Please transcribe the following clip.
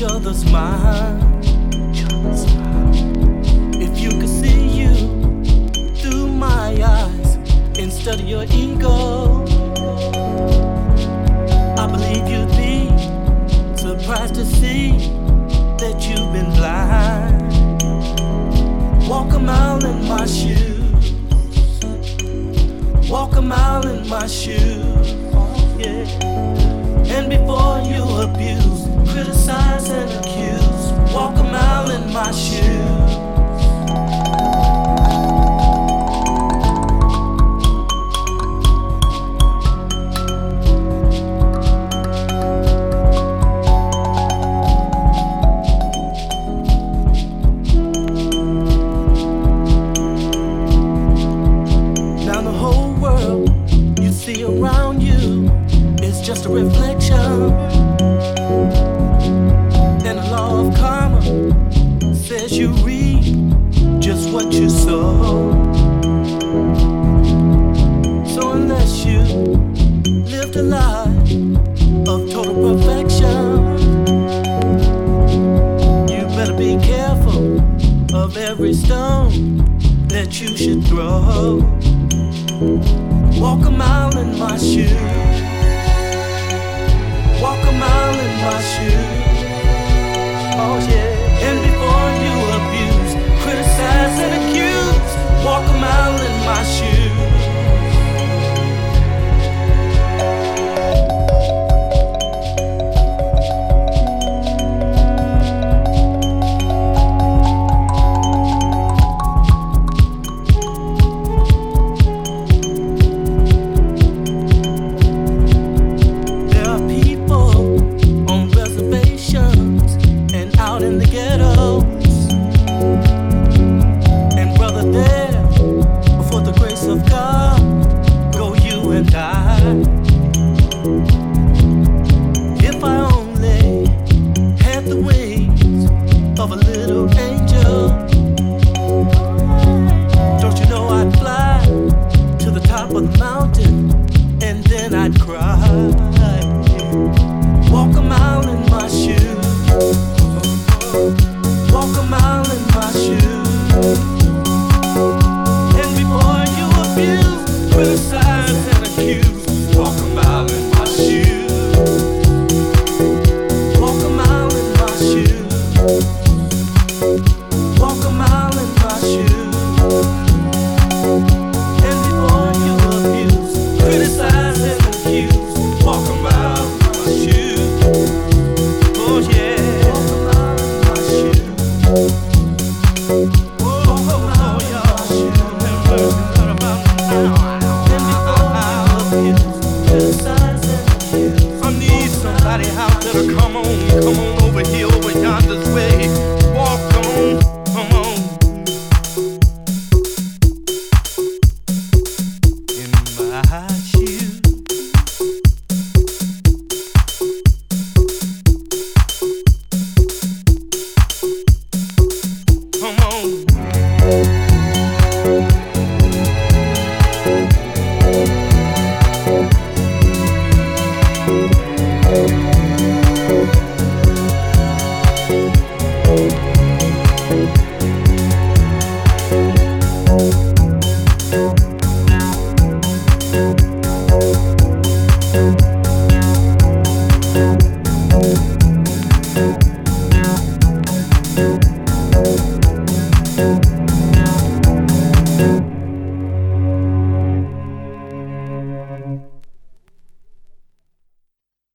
other's mind. If you could see you through my eyes instead of your ego, I believe you'd be surprised to see that you've been blind. Walk a mile in my shoes, walk a mile in my shoes, yeah. And before you abuse, criticize and accuse, walk a mile in my shoes. Around you is just a reflection, and the law of karma says you reap just what you sow. So unless you lived a life of total perfection, you better be careful of every stone that you should throw. Walk a mile in my shoes, walk a mile in my shoes, oh yeah. And before you abuse, criticize and accuse, walk a mile in my shoes.